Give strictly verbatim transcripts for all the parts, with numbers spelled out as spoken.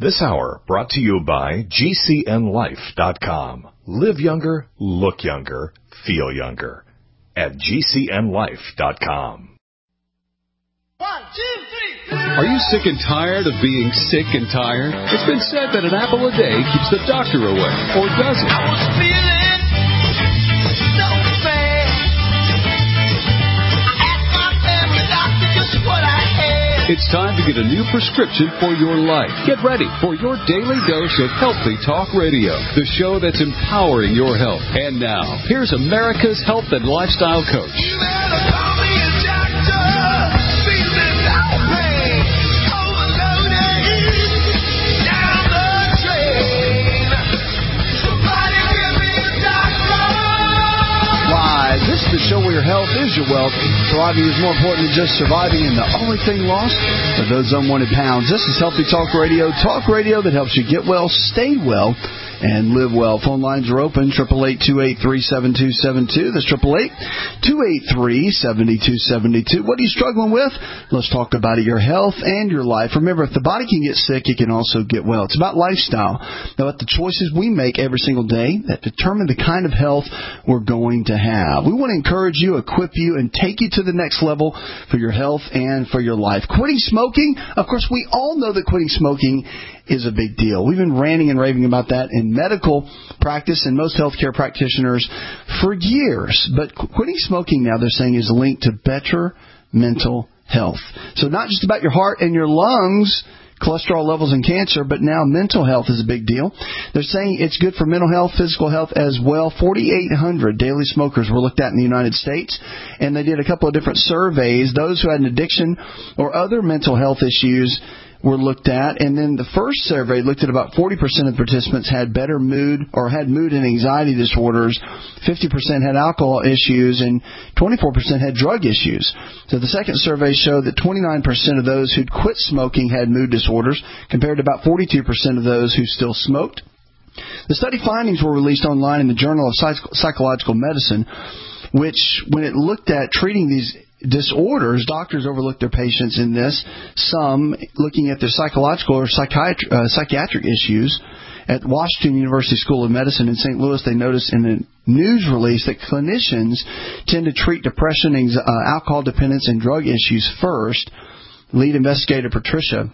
This hour brought to you by G C N life dot com. Live younger, look younger, feel younger at G C N life dot com. One, two, three. Are you sick and tired of being sick and tired? It's been said that an apple a day keeps the doctor away, or does it? I was feeling so bad. I asked my family doctor just what I had. It's time to get a new prescription for your life. Get ready for your daily dose of Healthy Talk Radio, the show that's empowering your health. And now, here's America's health and lifestyle coach. You better call me a doctor. Feeling no pain. Overloaded. Down the drain. Somebody give me a doctor. Why, this is the show where your health is your wealth. Surviving is more important than just surviving, and the only thing lost are those unwanted pounds. This is Healthy Talk Radio, talk radio that helps you get well, stay well, and live well. Phone lines are open, eight eight eight, two eight three, seven two seven two. That's eight eight eight, two eight three, seven two seven two. What are you struggling with? Let's talk about it, your health and your life. Remember, if the body can get sick, it can also get well. It's about lifestyle, about the choices we make every single day that determine the kind of health we're going to have. We want to encourage you, equip you, and take you to the next level for your health and for your life. Quitting smoking, of course, we all know that quitting smoking is a big deal. We've been ranting and raving about that in medical practice and most healthcare practitioners for years. But quitting smoking now, they're saying, is linked to better mental health. So not just about your heart and your lungs, cholesterol levels, and cancer, but now mental health is a big deal. They're saying it's good for mental health, physical health as well. forty-eight hundred daily smokers were looked at in the United States, and they did a couple of different surveys. Those who had an addiction or other mental health issues were looked at, and then the first survey looked at about forty percent of the participants had better mood or had mood and anxiety disorders, fifty percent had alcohol issues, and twenty-four percent had drug issues. So the second survey showed that twenty-nine percent of those who'd quit smoking had mood disorders, compared to about forty-two percent of those who still smoked. The study findings were released online in the Journal of Psych- Psychological Medicine, which, when it looked at treating these disorders, doctors overlooked their patients in this, some looking at their psychological or psychiatric, uh, psychiatric issues. At Washington University School of Medicine in Saint Louis, they noticed in a news release that clinicians tend to treat depression, anxiety, uh, alcohol dependence, and drug issues first. Lead investigator Patricia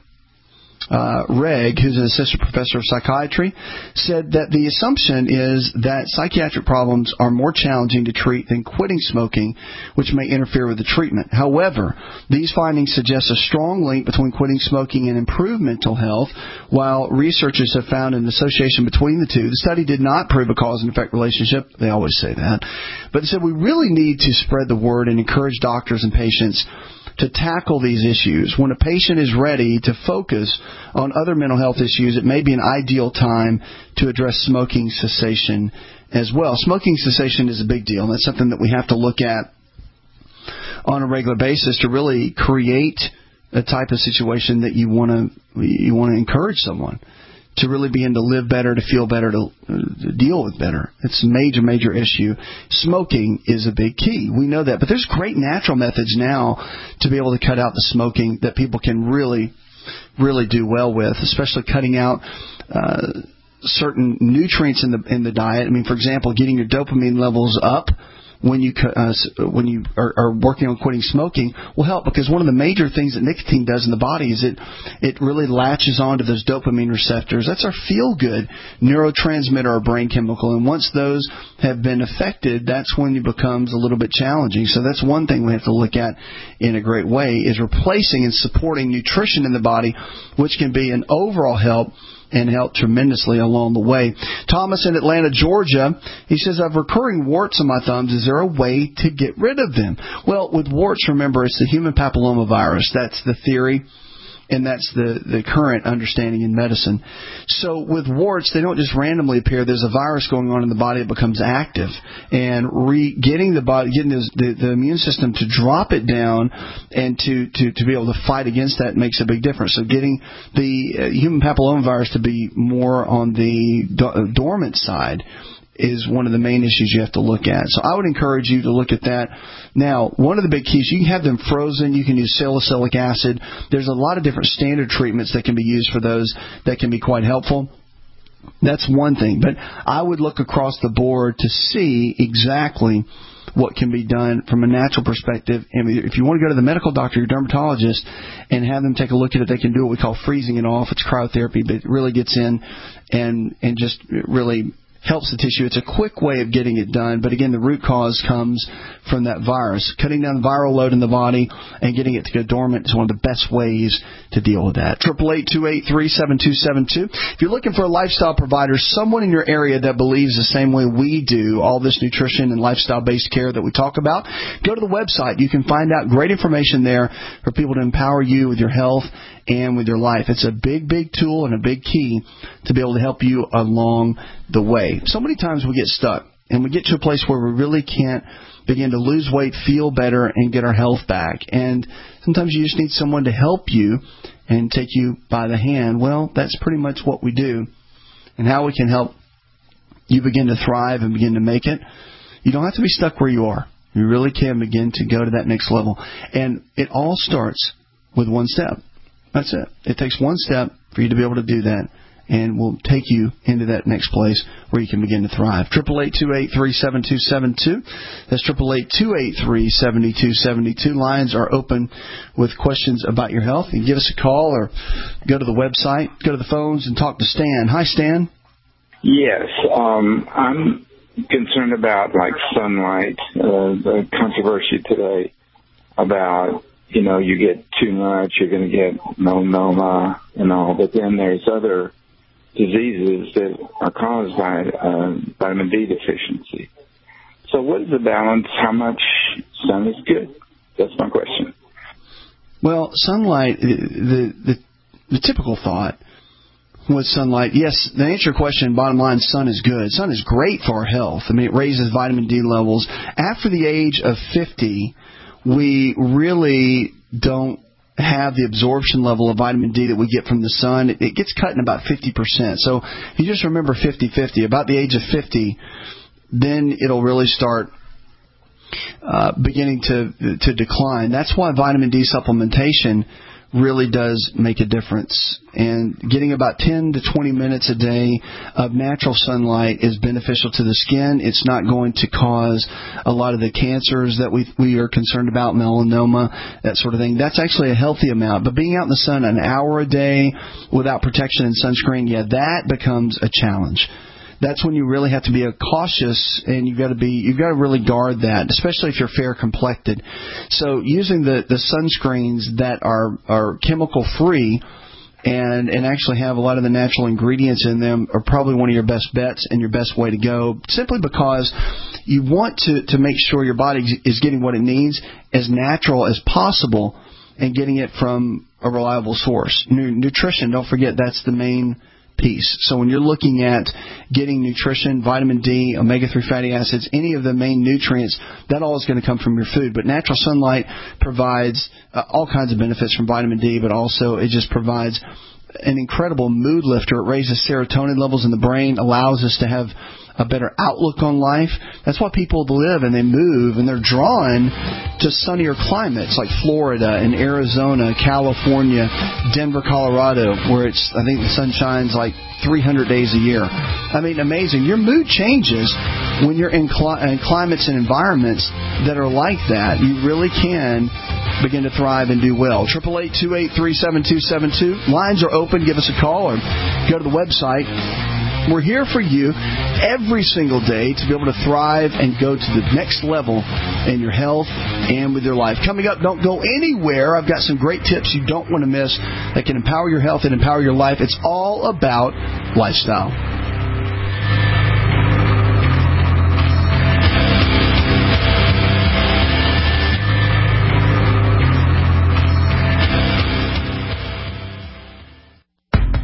Uh, Reg, who's an assistant professor of psychiatry, said that the assumption is that psychiatric problems are more challenging to treat than quitting smoking, which may interfere with the treatment. However, these findings suggest a strong link between quitting smoking and improved mental health, while researchers have found an association between the two. The study did not prove a cause and effect relationship. They always say that. But they said we really need to spread the word and encourage doctors and patients to tackle these issues. When a patient is ready to focus on other mental health issues, it may be an ideal time to address smoking cessation as well. Smoking cessation is a big deal, and that's something that we have to look at on a regular basis to really create a type of situation that you want to you want to encourage someone to really begin to live better, to feel better, to, to deal with better. It's a major, major issue. Smoking is a big key. We know that. But there's great natural methods now to be able to cut out the smoking that people can really, really do well with, especially cutting out uh, certain nutrients in the in the diet. I mean, for example, getting your dopamine levels up when you uh, when you are, are working on quitting smoking will help, because one of the major things that nicotine does in the body is it it really latches onto those dopamine receptors. That's our feel-good neurotransmitter or brain chemical, and once those have been affected, that's when it becomes a little bit challenging. So that's one thing we have to look at in a great way, is replacing and supporting nutrition in the body, which can be an overall help and help tremendously along the way. Thomas in Atlanta, Georgia, he says, I have recurring warts on my thumbs. Is there a way to get rid of them? Well, with warts, remember, it's the human papillomavirus. That's the theory, and that's the, the current understanding in medicine. So with warts, they don't just randomly appear. There's a virus going on in the body that becomes active, and re, getting the body, getting the, the, the immune system to drop it down and to, to, to be able to fight against that makes a big difference. So getting the uh, human papillomavirus to be more on the do, uh, dormant side is one of the main issues you have to look at. So I would encourage you to look at that. Now, one of the big keys, you can have them frozen. You can use salicylic acid. There's a lot of different standard treatments that can be used for those that can be quite helpful. That's one thing. But I would look across the board to see exactly what can be done from a natural perspective. And if you want to go to the medical doctor, your dermatologist, and have them take a look at it, they can do what we call freezing it off. It's cryotherapy, but it really gets in and, and just really helps the tissue. It's a quick way of getting it done, but again, the root cause comes from that virus. Cutting down the viral load in the body and getting it to go dormant is one of the best ways to deal with that. eight eight eight, two eight three, seven two seven two. If you're looking for a lifestyle provider, someone in your area that believes the same way we do, all this nutrition and lifestyle-based care that we talk about, go to the website. You can find out great information there for people to empower you with your health and with your life. It's a big, big tool and a big key to be able to help you along the way. So many times we get stuck and we get to a place where we really can't begin to lose weight, feel better, and get our health back. And sometimes you just need someone to help you and take you by the hand. Well, that's pretty much what we do. And how we can help you begin to thrive and begin to make it. You don't have to be stuck where you are. You really can begin to go to that next level. And it all starts with one step. That's it. It takes one step for you to be able to do that, and will take you into that next place where you can begin to thrive. eight eight eight, two eight three, seven two seven two. That's eight eight eight, two eight three, seven two seven two. Lines are open with questions about your health. You can give us a call or go to the website, go to the phones, and talk to Stan. Hi, Stan. Yes, um, I'm concerned about, like, sunlight, uh, the controversy today about, you know, you get too much, you're going to get melanoma and all, but then there's other diseases that are caused by uh, vitamin D deficiency. So what is the balance? How much sun is good? That's my question. Well, sunlight, the the, the typical thought with sunlight, yes, to answer your question, bottom line, sun is good. Sun is great for our health. I mean, it raises vitamin D levels. After the age of fifty, we really don't have the absorption level of vitamin D that we get from the sun. It, it gets cut in about fifty percent. So if you just remember fifty fifty, about the age of fifty, then it'll really start uh, beginning to to decline. That's why vitamin D supplementation really does make a difference. And getting about ten to twenty minutes a day of natural sunlight is beneficial to the skin. It's not going to cause a lot of the cancers that we we are concerned about, melanoma, that sort of thing. That's actually a healthy amount. But being out in the sun an hour a day without protection and sunscreen, yeah, that becomes a challenge. That's when you really have to be cautious, and you've got to be you've got to really guard that, especially if you're fair complected. So using the, the sunscreens that are are chemical free and and actually have a lot of the natural ingredients in them are probably one of your best bets and your best way to go, simply because you want to, to make sure your body is getting what it needs as natural as possible and getting it from a reliable source. Nutrition, don't forget, that's the main piece. So when you're looking at getting nutrition, vitamin D, omega three fatty acids, any of the main nutrients, that all is going to come from your food. But natural sunlight provides uh, all kinds of benefits from vitamin D, but also it just provides an incredible mood lifter. It raises serotonin levels in the brain, allows us to have a better outlook on life. That's why people live and they move and they're drawn to sunnier climates like Florida and Arizona, California, Denver, Colorado, where it's, I think the sun shines like three hundred days a year. I mean, amazing. Your mood changes when you're in, cli- in climates and environments that are like that. You really can begin to thrive and do well. eight eight eight, two eight three, seven two seven two. Lines are open. Give us a call or go to the website. We're here for you every single day to be able to thrive and go to the next level in your health and with your life. Coming up, don't go anywhere. I've got some great tips you don't want to miss that can empower your health and empower your life. It's all about lifestyle.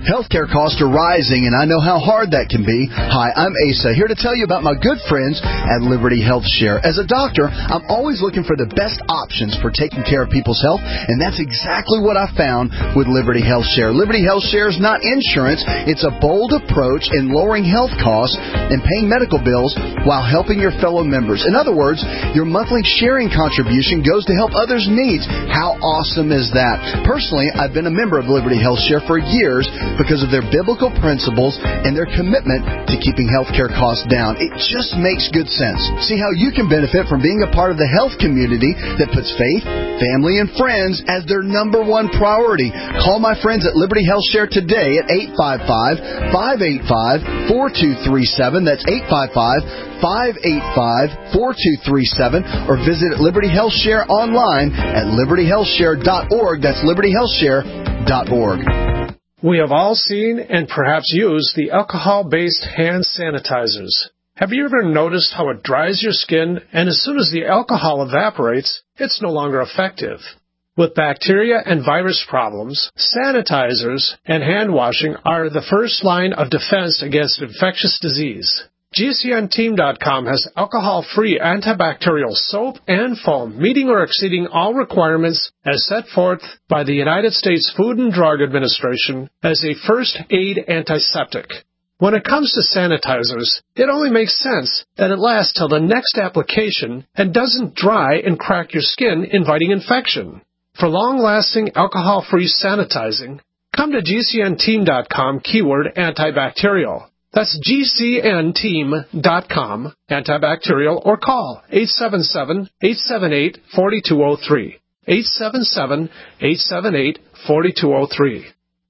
Healthcare costs are rising, and I know how hard that can be. Hi, I'm Asa, here to tell you about my good friends at Liberty Health Share. As a doctor, I'm always looking for the best options for taking care of people's health, and that's exactly what I found with Liberty Health Share. Liberty Health Share is not insurance. It's a bold approach in lowering health costs and paying medical bills while helping your fellow members. In other words, your monthly sharing contribution goes to help others' needs. How awesome is that? Personally, I've been a member of Liberty Health Share for years because of their biblical principles and their commitment to keeping healthcare costs down. It just makes good sense. See how you can benefit from being a part of the health community that puts faith, family, and friends as their number one priority. Call my friends at Liberty Health Share today at eight five five, five eight five, four two three seven. That's eight five five, five eight five, four two three seven. Or visit Liberty Health Share online at liberty health share dot org. That's liberty health share dot org. We have all seen and perhaps used the alcohol-based hand sanitizers. Have you ever noticed how it dries your skin, and as soon as the alcohol evaporates, it's no longer effective? With bacteria and virus problems, sanitizers and hand washing are the first line of defense against infectious disease. G C N team dot com has alcohol-free antibacterial soap and foam, meeting or exceeding all requirements as set forth by the United States Food and Drug Administration as a first aid antiseptic. When it comes to sanitizers, it only makes sense that it lasts till the next application and doesn't dry and crack your skin, inviting infection. For long-lasting alcohol-free sanitizing, come to G C N team dot com keyword antibacterial. That's G C N team dot com, antibacterial, or call eight seven seven, eight seven eight, four two zero three. eight seven seven, eight seven eight, four two zero three.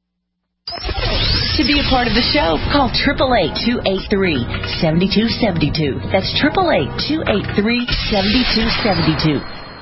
To be a part of the show, call eight eight eight, two eight three, seven two seven two. That's eight eight eight, two eight three, seven two seven two.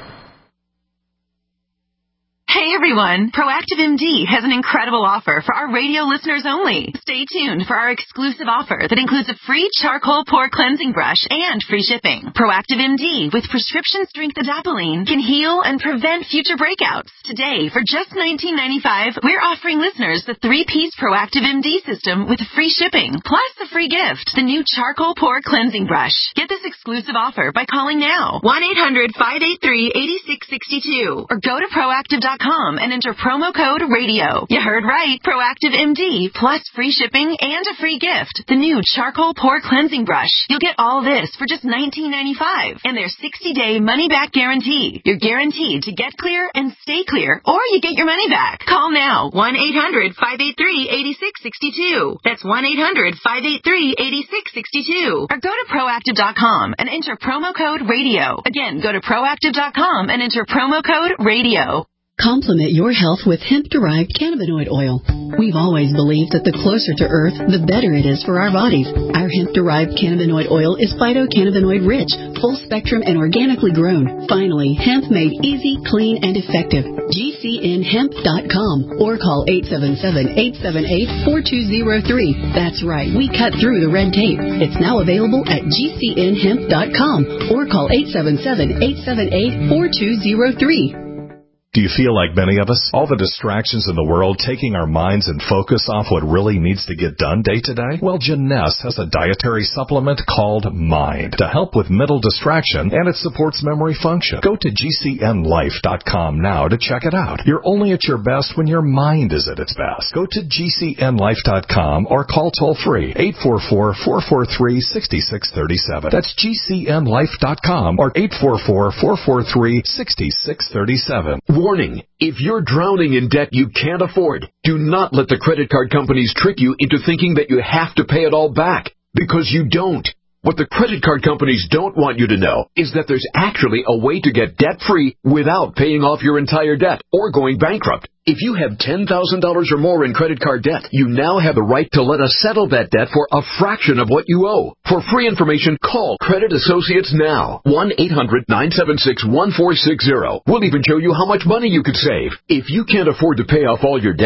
Hey everyone, Proactive M D has an incredible offer for our radio listeners only. Stay tuned for our exclusive offer that includes a free charcoal pore cleansing brush and free shipping. Proactive M D with prescription strength adapalene can heal and prevent future breakouts. Today, for just nineteen ninety-five dollars, we're offering listeners the three-piece Proactive M D system with free shipping, plus the free gift, the new charcoal pore cleansing brush. Get this exclusive offer by calling now, one eight hundred, five eight three, eight six six two, or go to proactive dot com and enter promo code radio. You heard right. Proactive M D plus free shipping and a free gift. The new charcoal pore cleansing brush. You'll get all this for just nineteen ninety-five dollars and their sixty-day money-back guarantee. You're guaranteed to get clear and stay clear, or you get your money back. Call now, one eight hundred, five eight three, eight six six two. That's one eight hundred, five eight three, eight six six two. Or go to proactive dot com and enter promo code radio. Again, go to proactive dot com and enter promo code radio. Complement your health with hemp-derived cannabinoid oil. We've always believed that the closer to Earth, the better it is for our bodies. Our hemp-derived cannabinoid oil is phytocannabinoid-rich, full-spectrum, and organically grown. Finally, hemp made easy, clean, and effective. G C N hemp dot com or call eight seven seven, eight seven eight, four two zero three. That's right, we cut through the red tape. It's now available at G C N hemp dot com or call eight seven seven, eight seven eight, four two zero three. Do you feel like many of us? All the distractions in the world taking our minds and focus off what really needs to get done day to day? Well, Janess has a dietary supplement called Mind to help with mental distraction, and it supports memory function. Go to G C N life dot com now to check it out. You're only at your best when your mind is at its best. Go to G C N life dot com or call toll-free eight four four, four four three, six six three seven. That's G C N life dot com or eight four four, four four three, six six three seven. Warning, if you're drowning in debt you can't afford, do not let the credit card companies trick you into thinking that you have to pay it all back, because you don't. What the credit card companies don't want you to know is that there's actually a way to get debt-free without paying off your entire debt or going bankrupt. If you have ten thousand dollars or more in credit card debt, you now have the right to let us settle that debt for a fraction of what you owe. For free information, call Credit Associates now. one eight hundred, nine seven six, one four six zero. We'll even show you how much money you could save. If you can't afford to pay off all your debt,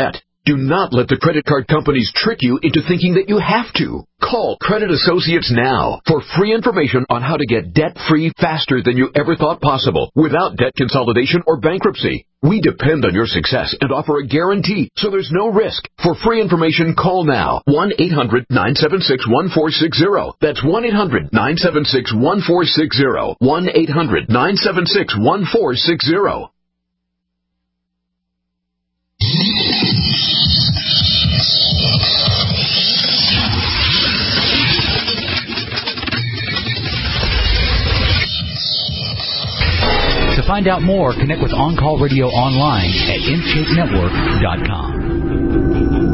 Do not let the credit card companies trick you into thinking that you have to. Call Credit Associates now for free information on how to get debt-free faster than you ever thought possible without debt consolidation or bankruptcy. We depend on your success and offer a guarantee, so there's no risk. For free information, call now. one eight hundred nine seven six one four six zero. That's one eight hundred nine seven six one four six zero. one eight hundred nine seven six one four six zero. To find out more, connect with On Call Radio online at in shape network dot com.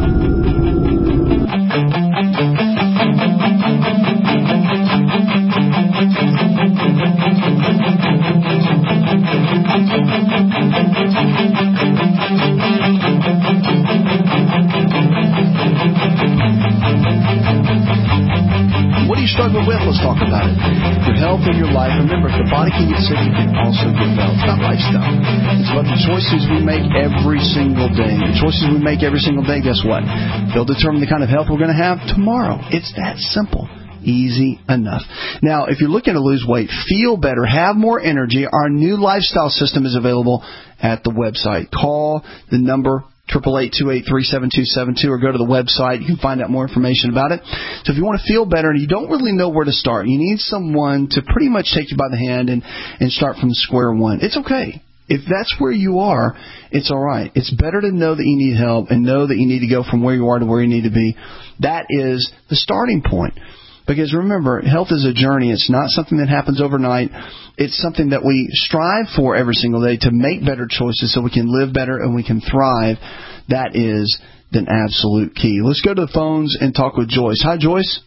What are you struggling with? Let's talk about it. Your health and your life. Remember, if the body can get sick, it can also get well. It's not lifestyle. It's about the choices we make every single day. The choices we make every single day, guess what? They'll determine the kind of health we're going to have tomorrow. It's that simple. Easy enough. Now, if you're looking to lose weight, feel better, have more energy, our new lifestyle system is available at the website. Call the number eight eight eight, two eight three, seven two seven two or go to the website. You can find out more information about it. So if you want to feel better and you don't really know where to start, you need someone to pretty much take you by the hand and, and start from square one. It's okay. If that's where you are, it's all right. It's better to know that you need help and know that you need to go from where you are to where you need to be. That is the starting point. Because remember, health is a journey. It's not something that happens overnight. It's something that we strive for every single day to make better choices so we can live better and we can thrive. That is the absolute key. Let's go to the phones and talk with Joyce. Hi, Joyce.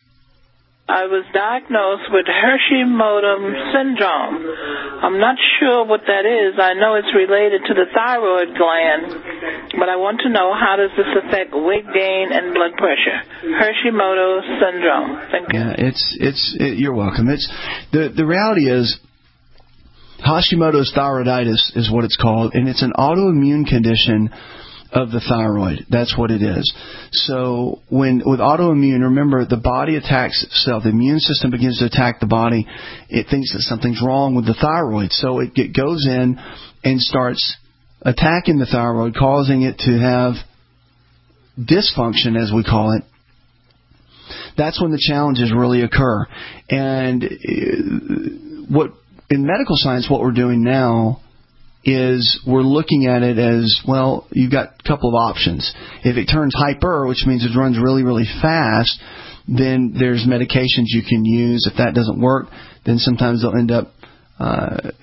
I was diagnosed with Hashimoto syndrome. I'm not sure what that is. I know it's related to the thyroid gland, but I want to know, how does this affect weight gain and blood pressure? Hashimoto syndrome. Thank you. Yeah, it's it's it, you're welcome. It's the the reality is Hashimoto's thyroiditis is what it's called, and it's an autoimmune condition of the thyroid. That's what it is. So when with autoimmune, remember, the body attacks itself. The immune system begins to attack the body. It thinks that something's wrong with the thyroid. So it, it goes in and starts attacking the thyroid, causing it to have dysfunction, as we call it. That's when the challenges really occur. And what in medical science, what we're doing now is we're looking at it as, well, you've got a couple of options. If it turns hyper, which means it runs really, really fast, then there's medications you can use. If that doesn't work, then sometimes they'll end up uh,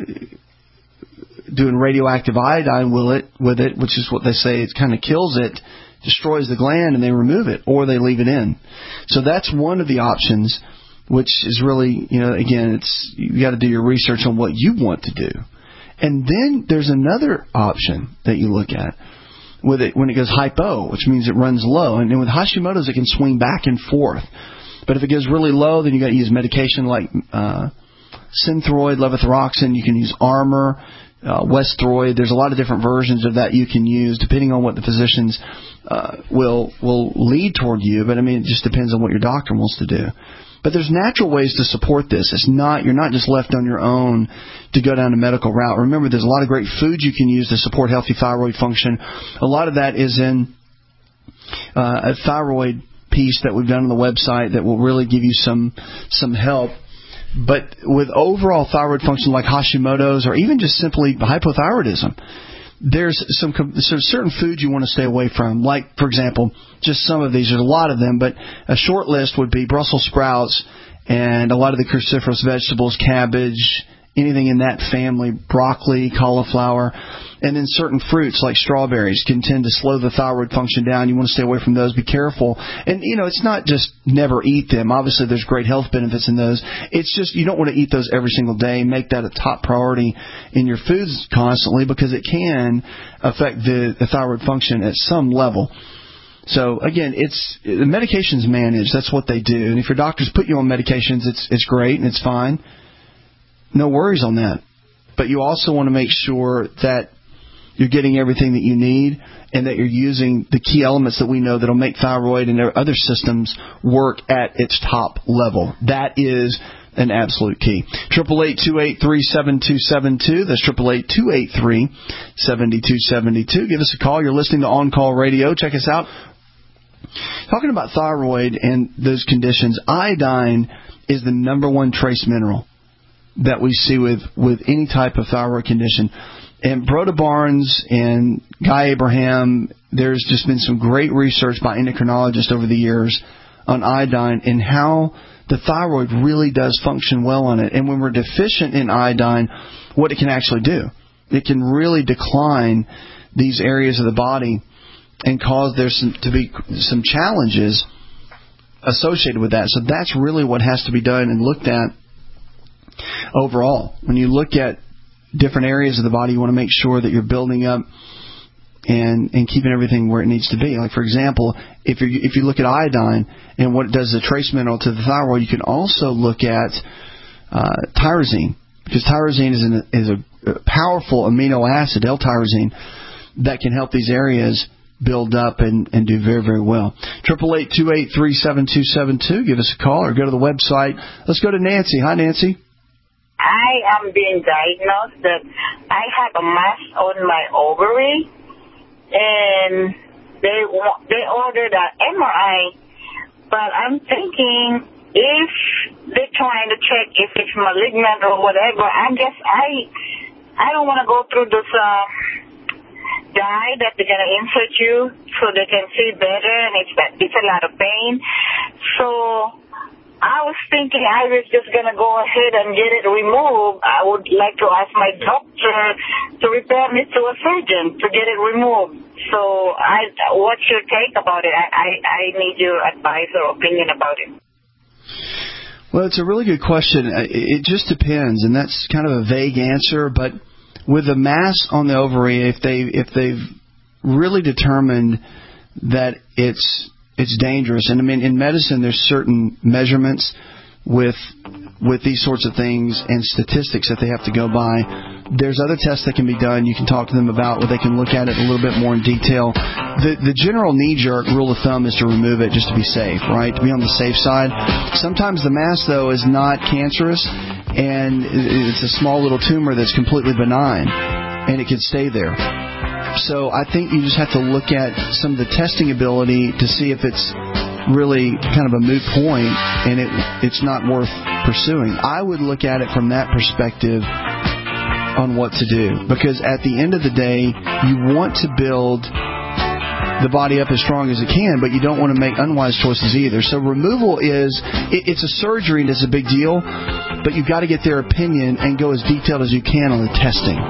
doing radioactive iodine with it, with it, which is what they say. It kind of kills it, destroys the gland, and they remove it, or they leave it in. So that's one of the options, which is really, you know, again, it's you got to do your research on what you want to do. And then there's another option that you look at with it when it goes hypo, which means it runs low. And then with Hashimoto's, it can swing back and forth. But if it goes really low, then you got to use medication like uh, Synthroid, levothyroxine. You can use Armour, uh, Westroid. There's a lot of different versions of that you can use, depending on what the physicians uh, will will lead toward you. But I mean, it just depends on what your doctor wants to do. But there's natural ways to support this. It's not you're not just left on your own to go down a medical route. Remember, there's a lot of great foods you can use to support healthy thyroid function. A lot of that is in uh, a thyroid piece that we've done on the website that will really give you some some help. But with overall thyroid function like Hashimoto's or even just simply hypothyroidism, there's some there's certain foods you want to stay away from. Like, for example, just some of these. There's a lot of them, but a short list would be Brussels sprouts and a lot of the cruciferous vegetables, cabbage, anything in that family, broccoli, cauliflower. And then certain fruits like strawberries can tend to slow the thyroid function down. You want to stay away from those. Be careful. And, you know, it's not just never eat them. Obviously, there's great health benefits in those. It's just you don't want to eat those every single day. Make that a top priority in your foods constantly because it can affect the, the thyroid function at some level. So, again, it's the medications managed. That's what they do. And if your doctors put you on medications, it's it's great and it's fine. No worries on that. But you also want to make sure that you're getting everything that you need, and that you're using the key elements that we know that will make thyroid and other systems work at its top level. That is an absolute key. Triple eight two eight three seven two seven two. That's triple eight two eight three seven two seven two. Give us a call. You're listening to On Call Radio. Check us out. Talking about thyroid and those conditions, iodine is the number one trace mineral that we see with, with any type of thyroid condition. And Broda Barnes and Guy Abraham, there's just been some great research by endocrinologists over the years on iodine and how the thyroid really does function well on it. And when we're deficient in iodine, what it can actually do, it can really decline these areas of the body and cause there some, to be some challenges associated with that. So that's really what has to be done and looked at overall. When you look at different areas of the body, you want to make sure that you're building up and, and keeping everything where it needs to be. Like, for example, if you if you look at iodine and what it does as a trace mineral to the thyroid, you can also look at uh, tyrosine, because tyrosine is, an, is a powerful amino acid, L-tyrosine, that can help these areas build up and, and do very, very well. triple eight two eight three seven two seven two. Give us a call or go to the website. Let's go to Nancy. Hi, Nancy. I am being diagnosed that I have a mass on my ovary, and they they ordered an M R I, but I'm thinking if they're trying to check if it's malignant or whatever, I guess I I don't want to go through this uh, dye that they're going to insert you so they can see better, and it's, it's a lot of pain. So I was thinking I was just going to go ahead and get it removed. I would like to ask my doctor to refer me to a surgeon to get it removed. So I, what's your take about it? I, I, I need your advice or opinion about it. Well, it's a really good question. It just depends, and that's kind of a vague answer. But with a mass on the ovary, if they if they've really determined that it's it's dangerous, and I mean in medicine there's certain measurements with with these sorts of things and statistics that they have to go by. There's other tests that can be done. You can talk to them about where they can look at it a little bit more in detail. The the general knee-jerk rule of thumb is to remove it just to be safe, right? To be on the safe side. Sometimes the mass, though, is not cancerous, and it's a small little tumor that's completely benign, and it can stay there. So I think you just have to look at some of the testing ability to see if it's really kind of a moot point and it it's not worth pursuing. I would look at it from that perspective on what to do, because at the end of the day, you want to build the body up as strong as it can, but you don't want to make unwise choices either. So removal is, it, it's a surgery and it's a big deal, but you've got to get their opinion and go as detailed as you can on the testing.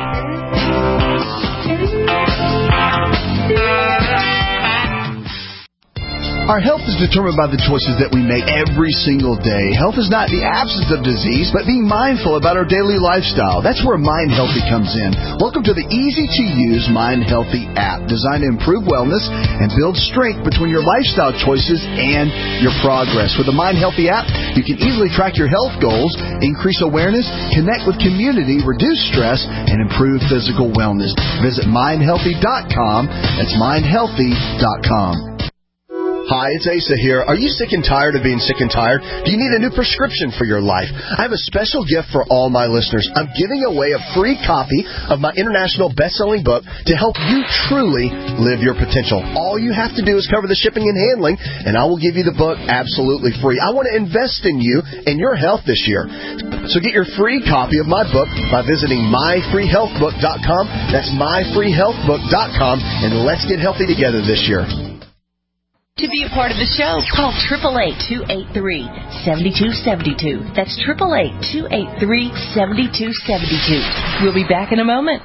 Our health is determined by the choices that we make every single day. Health is not the absence of disease, but being mindful about our daily lifestyle. That's where Mind Healthy comes in. Welcome to the easy-to-use Mind Healthy app, designed to improve wellness and build strength between your lifestyle choices and your progress. With the Mind Healthy app, you can easily track your health goals, increase awareness, connect with community, reduce stress, and improve physical wellness. Visit mind healthy dot com. That's mind healthy dot com. Hi, it's Asa here. Are you sick and tired of being sick and tired? Do you need a new prescription for your life? I have a special gift for all my listeners. I'm giving away a free copy of my international best-selling book to help you truly live your potential. All you have to do is cover the shipping and handling, and I will give you the book absolutely free. I want to invest in you and your health this year. So get your free copy of my book by visiting my free health book dot com. That's my free health book dot com, and let's get healthy together this year. To be a part of the show, call eight eight eight, two eight three, seven two seven two. That's eight eight eight, two eight three, seven two seven two. We'll be back in a moment.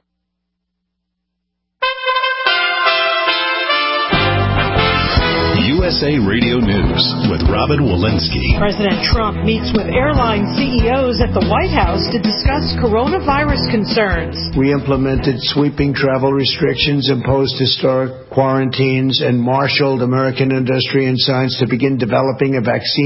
U S A Radio News with Robin Walensky. President Trump meets with airline C E Os at the White House to discuss coronavirus concerns. We implemented sweeping travel restrictions, imposed historic quarantines, and marshaled American industry and science to begin developing a vaccine. At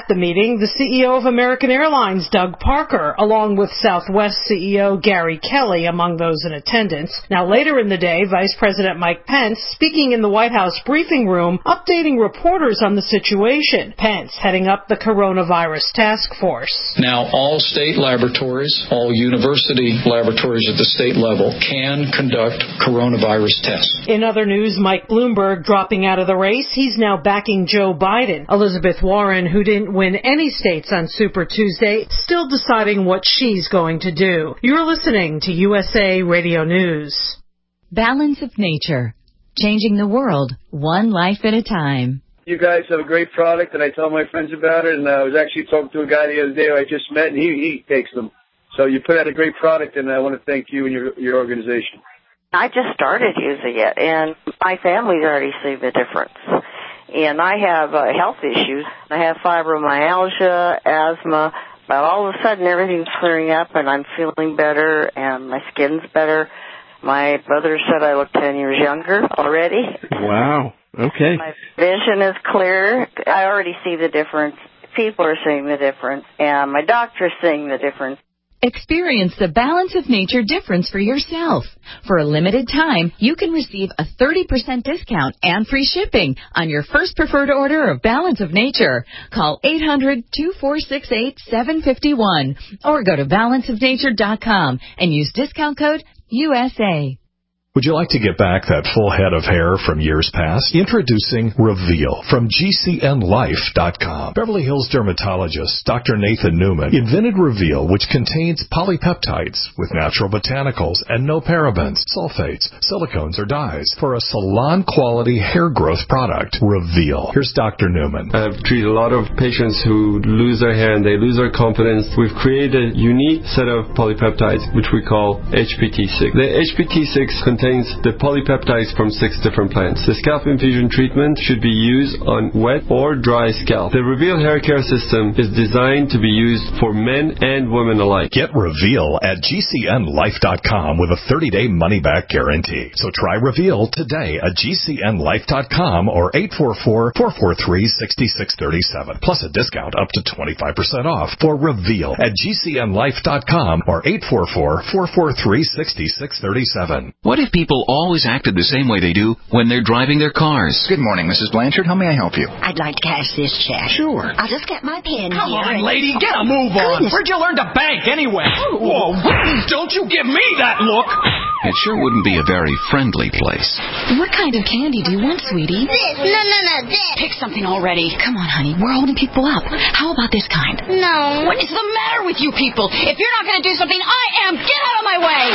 At the meeting, the C E O of American Airlines, Doug Parker, along with Southwest C E O Gary Kelly, among those in attendance. Now, later in the day, Vice President Mike Pence speaking in the White House briefing room, updating reporters on the situation. Pence heading up the coronavirus task force. Now, all state laboratories, all university laboratories at the state level can conduct coronavirus tests. In other news, Mike Bloomberg dropping out of the race. He's now backing Joe Biden. Elizabeth Warren, who didn't win any states on Super Tuesday, still deciding what she's going to do. You're listening to U S A Radio News. Balance of Nature. Changing the world, one life at a time. You guys have a great product, and I tell my friends about it, and I was actually talking to a guy the other day who I just met, and he, he takes them. So you put out a great product, and I want to thank you and your, your organization. I just started using it, and my family's already seen the difference. And I have uh, health issues. I have fibromyalgia, asthma, but all of a sudden everything's clearing up, and I'm feeling better, and my skin's better. My brother said I look ten years younger already. Wow. Okay. My vision is clear. I already see the difference. People are seeing the difference, and my doctor's seeing the difference. Experience the Balance of Nature difference for yourself. For a limited time, you can receive a thirty percent discount and free shipping on your first preferred order of Balance of Nature. Call eight hundred, two four six eight, seven five one or go to balance of nature dot com and use discount code U S A. Would you like to get back that full head of hair from years past? Introducing Reveal from G C N life dot com. Beverly Hills dermatologist Doctor Nathan Newman invented Reveal, which contains polypeptides with natural botanicals and no parabens, sulfates, silicones, or dyes for a salon-quality hair growth product. Reveal. Here's Doctor Newman. I've treated a lot of patients who lose their hair and they lose their confidence. We've created a unique set of polypeptides, which we call H P T six. The H P T six contains the polypeptides from six different plants. The scalp infusion treatment should be used on wet or dry scalp. The Reveal hair care system is designed to be used for men and women alike. Get Reveal at G C N life dot com with a thirty-day money-back guarantee. So try Reveal today at G C N life dot com or eight four four, four four three, six six three seven, plus a discount up to twenty-five percent off for Reveal at G C N life dot com or eight four four, four four three, six six three seven. What if people always acted the same way they do when they're driving their cars? Good morning, Missus Blanchard. How may I help you? I'd like to cash this check. Sure. I'll just get my pen Come here. on, and... lady, get a move on. Goodness. Where'd you learn to bank anyway? Whoa, don't you give me that look. It sure wouldn't be a very friendly place. What kind of candy do you want, sweetie? This. No, no, no, this. Pick something already. Come on, honey. We're holding people up. How about this kind? No. What is the matter with you people? If you're not going to do something, I am. Get out of my way.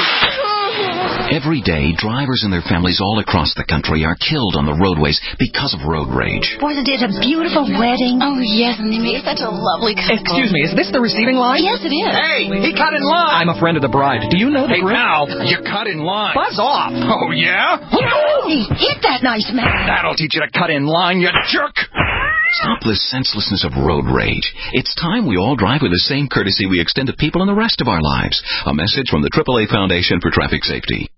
Every day, drivers and their families all across the country are killed on the roadways because of road rage. Wasn't it a beautiful wedding? Oh, yes, and they made such a lovely couple. Excuse me, is this the receiving line? Yes, it is. Hey, he cut in line. I'm a friend of the bride. Do you know the Hey, group? now, you cut in line. Buzz off. Oh, yeah? Hey, hit that nice man. That'll teach you to cut in line, you jerk. Stop the senselessness of road rage. It's time we all drive with the same courtesy we extend to people in the rest of our lives. A message from the triple A Foundation for Traffic Safety.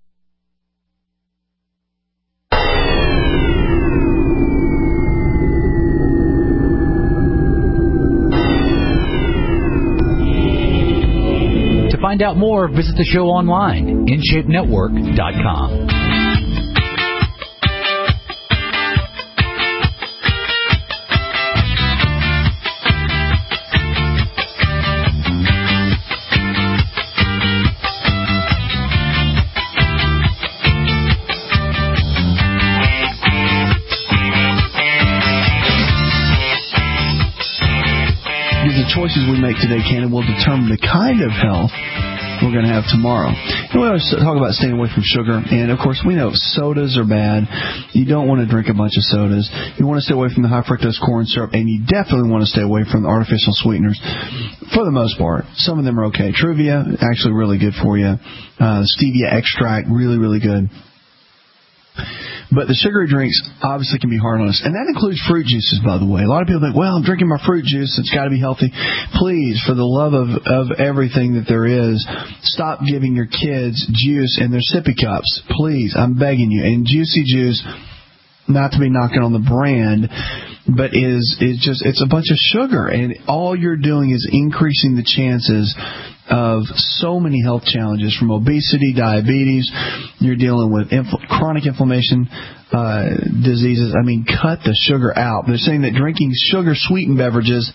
To find out more, visit the show online, in shape network dot com. The choices we make today, Cannon, will determine the kind of health we're going to have tomorrow. And we always talk about staying away from sugar, and of course we know sodas are bad. You don't want to drink a bunch of sodas. You want to stay away from the high fructose corn syrup, and you definitely want to stay away from the artificial sweeteners for the most part. Some of them are okay. Truvia, actually really good for you. Uh, stevia extract, really, really good. But the sugary drinks obviously can be hard on us. And that includes fruit juices, by the way. A lot of people think, well, I'm drinking my fruit juice. It's got to be healthy. Please, for the love of, of everything that there is, stop giving your kids juice in their sippy cups. Please, I'm begging you. And Juicy Juice, not to be knocking on the brand, but is is just it's a bunch of sugar, and all you're doing is increasing the chances of so many health challenges, from obesity, diabetes. You're dealing with infl- chronic inflammation uh, diseases. I mean, cut the sugar out. They're saying that drinking sugar-sweetened beverages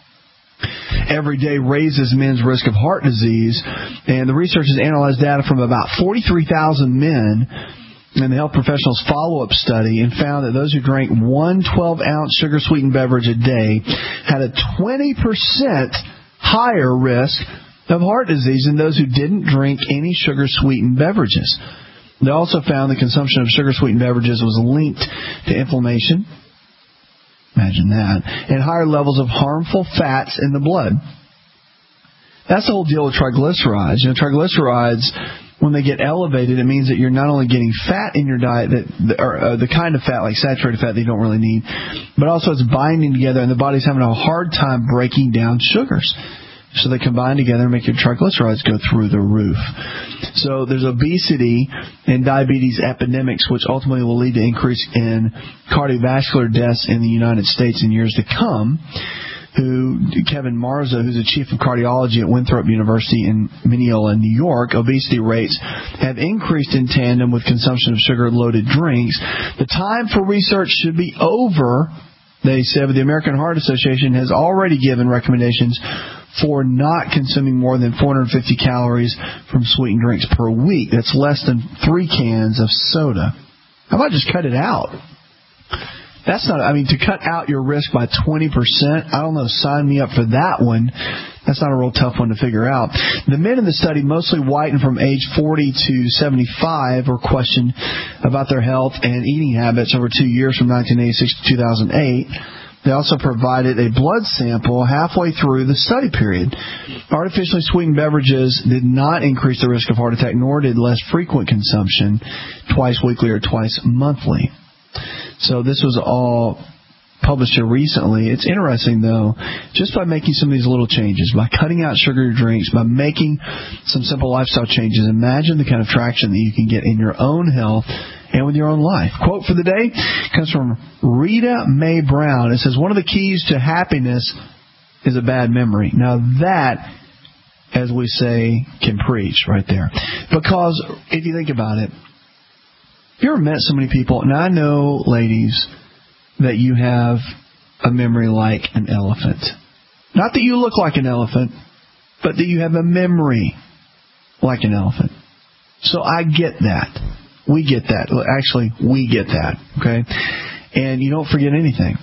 every day raises men's risk of heart disease, and the researchers analyzed data from about forty-three thousand men in the Health Professionals follow-up study and found that those who drank one twelve-ounce sugar-sweetened beverage a day had a twenty percent higher risk of heart disease than those who didn't drink any sugar-sweetened beverages. They also found the consumption of sugar-sweetened beverages was linked to inflammation. Imagine that. And higher levels of harmful fats in the blood. That's the whole deal with triglycerides. You know, triglycerides, when they get elevated, it means that you're not only getting fat in your diet, that or uh, the kind of fat, like saturated fat, that you don't really need, but also it's binding together, and the body's having a hard time breaking down sugars. So they combine together and make your triglycerides go through the roof. So there's obesity and diabetes epidemics, which ultimately will lead to increase in cardiovascular deaths in the United States in years to come. Who Kevin Marza, who's the chief of cardiology at Winthrop University in Mineola, New York, obesity rates have increased in tandem with consumption of sugar-loaded drinks. The time for research should be over, they said, but the American Heart Association has already given recommendations for not consuming more than four hundred fifty calories from sweetened drinks per week. That's less than three cans of soda. How about just cut it out? That's not, I mean, to cut out your risk by twenty percent, I don't know, sign me up for that one. That's not a real tough one to figure out. The men in the study, mostly white and from age forty to seventy-five, were questioned about their health and eating habits over two years from nineteen eighty-six to two thousand eight. They also provided a blood sample halfway through the study period. Artificially sweetened beverages did not increase the risk of heart attack, nor did less frequent consumption, twice weekly or twice monthly. So this was all published here recently. It's interesting, though, just by making some of these little changes, by cutting out sugary drinks, by making some simple lifestyle changes, imagine the kind of traction that you can get in your own health and with your own life. Quote for the day comes from Rita Mae Brown. It says, one of the keys to happiness is a bad memory. Now that, as we say, can preach right there. Because if you think about it, have you ever met so many people? And I know, ladies, that you have a memory like an elephant. Not that you look like an elephant, but that you have a memory like an elephant. So I get that. We get that. Actually, we get that. Okay? And you don't forget anything.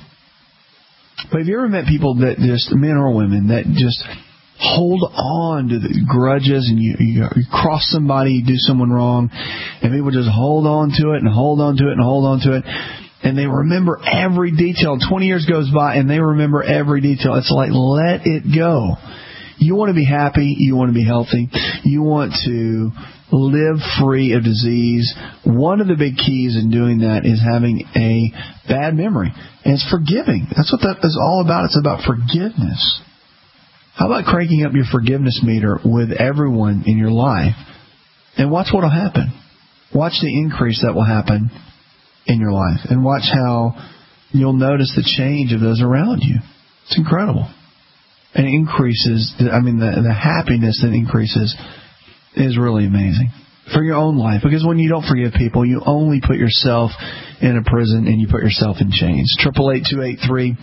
But have you ever met people that just, men or women, that just hold on to the grudges, and you, you, you cross somebody, you do someone wrong, and people just hold on to it and hold on to it and hold on to it, and they remember every detail. twenty years goes by, and they remember every detail. It's like, let it go. You want to be happy. You want to be healthy. You want to live free of disease. One of the big keys in doing that is having a bad memory, and it's forgiving. That's what that is all about. It's about forgiveness. How about cranking up your forgiveness meter with everyone in your life? And watch what will happen. Watch the increase that will happen in your life. And watch how you'll notice the change of those around you. It's incredible. And it increases, I mean, the, the happiness that increases is really amazing. For your own life. Because when you don't forgive people, you only put yourself in a prison and you put yourself in chains. eight eight eight, two eight three,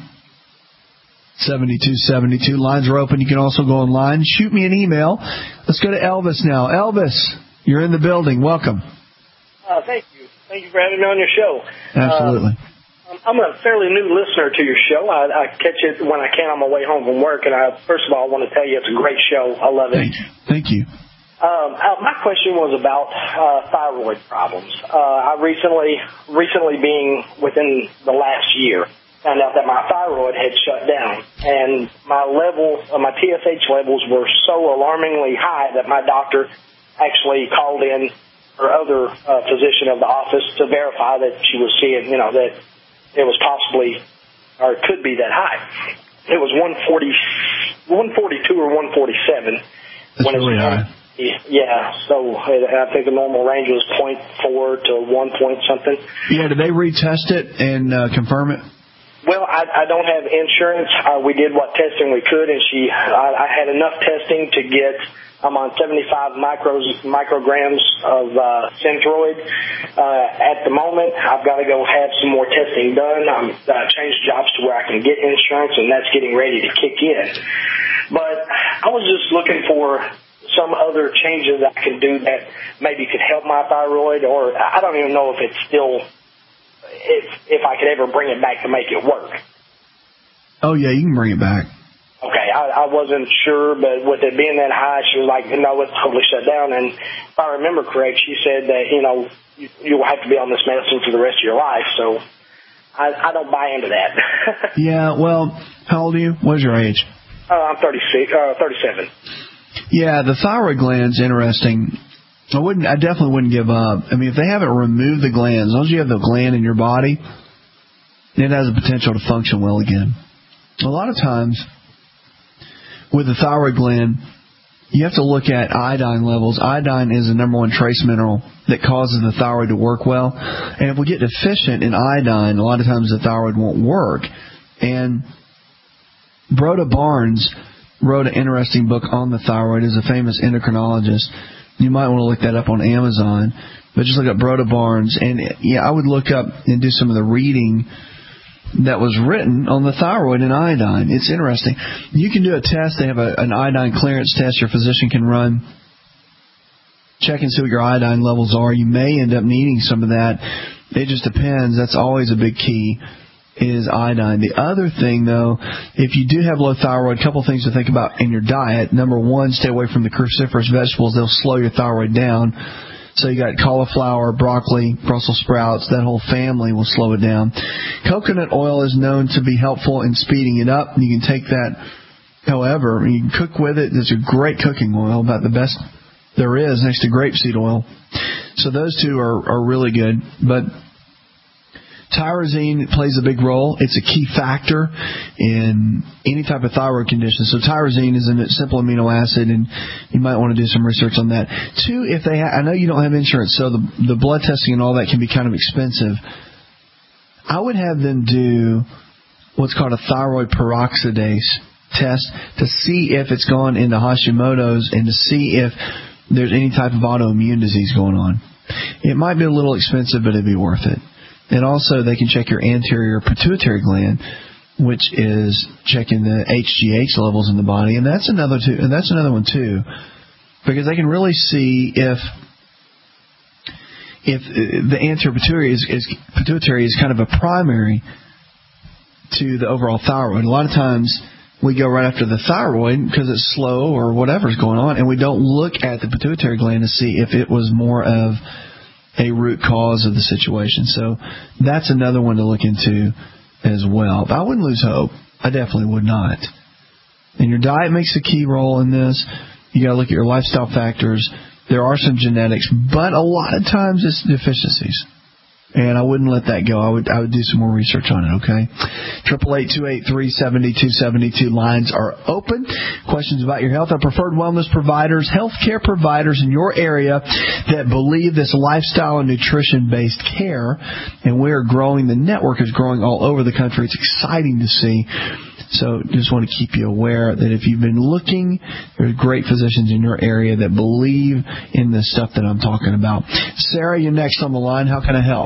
seven two seven two. Lines are open. You can also go online. Shoot me an email. Let's go to Elvis now. Elvis, you're in the building. Welcome. Uh, thank you. Thank you for having me on your show. Absolutely. Uh, I'm a fairly new listener to your show. I, I catch it when I can on my way home from work, and I first of all I want to tell you it's a great show. I love it. Thank you. Thank you. Um, uh, my question was about uh, thyroid problems. Uh, I recently, recently being within the last year, found out that my thyroid had shut down, and my level, uh, my T S H levels were so alarmingly high that my doctor actually called in her other uh, physician of the office to verify that she was seeing, you know, that it was possibly or could be that high. It was one forty, one forty-two or one forty-seven. That's when really high. Yeah, so I think the normal range was point four to one point something. Yeah, did they retest it and uh, confirm it? Well, I, I don't have insurance. Uh, we did what testing we could, and she, I, I had enough testing to get, I'm on seventy-five micros, micrograms of uh, Synthroid. Uh, at the moment, I've got to go have some more testing done. I'm uh, changed jobs to where I can get insurance, and that's getting ready to kick in. But I was just looking for some other changes I can do that maybe could help my thyroid, or I don't even know if it's still... If if I could ever bring it back to make it work. Oh, yeah, you can bring it back. Okay, I, I wasn't sure, but with it being that high, she was like, no, it's totally shut down. And if I remember correct, she said that, you know, you, you'll have to be on this medicine for the rest of your life. So I, I don't buy into that. Yeah, well, how old are you? What is your age? Uh, I'm thirty-six, uh, thirty-seven. Yeah, the thyroid gland's interesting. I wouldn't. I definitely wouldn't give up. I mean, if they haven't removed the gland, as long as you have the gland in your body, it has the potential to function well again. A lot of times, with the thyroid gland, you have to look at iodine levels. Iodine is the number one trace mineral that causes the thyroid to work well. And if we get deficient in iodine, a lot of times the thyroid won't work. And Broda Barnes wrote an interesting book on the thyroid. Is a famous endocrinologist. You might want to look that up on Amazon, but just look up Broda Barnes. And, yeah, I would look up and do some of the reading that was written on the thyroid and iodine. It's interesting. You can do a test. They have a, an iodine clearance test your physician can run. Check and see what your iodine levels are. You may end up needing some of that. It just depends. That's always a big key, is iodine. The other thing, though, if you do have low thyroid, a couple things to think about in your diet. Number one, stay away from the cruciferous vegetables. They'll slow your thyroid down. So you got cauliflower, broccoli, Brussels sprouts. That whole family will slow it down. Coconut oil is known to be helpful in speeding it up. You can take that, however, you can cook with it. It's a great cooking oil, about the best there is next to grapeseed oil. So those two are, are really good. But tyrosine plays a big role. It's a key factor in any type of thyroid condition. So tyrosine is a simple amino acid, and you might want to do some research on that. Two, if they ha- I know you don't have insurance, so the, the blood testing and all that can be kind of expensive. I would have them do what's called a thyroid peroxidase test to see if it's gone into Hashimoto's and to see if there's any type of autoimmune disease going on. It might be a little expensive, but it'd be worth it. And also, they can check your anterior pituitary gland, which is checking the H G H levels in the body, and that's another two. And that's another one too, because they can really see if if the anterior pituitary is, is pituitary is kind of a primary to the overall thyroid. A lot of times we go right after the thyroid because it's slow or whatever's going on, and we don't look at the pituitary gland to see if it was more of a root cause of the situation. So that's another one to look into as well. But I wouldn't lose hope. I definitely would not. And your diet makes a key role in this. You got to look at your lifestyle factors. There are some genetics, but a lot of times it's deficiencies. And I wouldn't let that go. I would I would do some more research on it, okay? triple eight, two eight three, seven two seven two. Lines are open. Questions about your health. Our preferred wellness providers, healthcare providers in your area that believe this lifestyle and nutrition-based care. And we're growing. The network is growing all over the country. It's exciting to see. So just want to keep you aware that if you've been looking, there's great physicians in your area that believe in the stuff that I'm talking about. Sarah, you're next on the line. How can I help?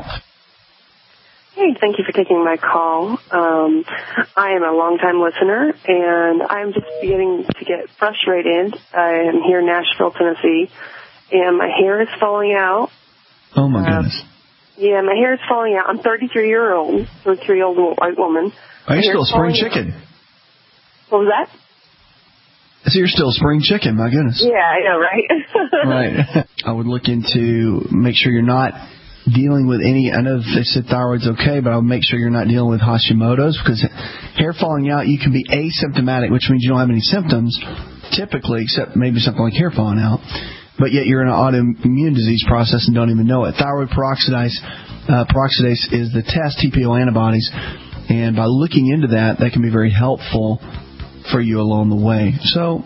Hey, thank you for taking my call. Um, I am a longtime listener, and I'm just beginning to get frustrated. I am here in Nashville, Tennessee, and my hair is falling out. Oh, my goodness. Um, yeah, my hair is falling out. I'm thirty-three-year-old, thirty-three-year-old white woman. Are you still a spring chicken? Out. What was that? So you're still a spring chicken, my goodness. Yeah, I know, right? Right. I would look into, make sure you're not dealing with any, I know they said thyroid's okay, but I would make sure you're not dealing with Hashimoto's, because hair falling out, you can be asymptomatic, which means you don't have any symptoms, typically, except maybe something like hair falling out, but yet you're in an autoimmune disease process and don't even know it. Thyroid peroxidase, uh, peroxidase is the test, T P O antibodies, and by looking into that, that can be very helpful for you along the way. So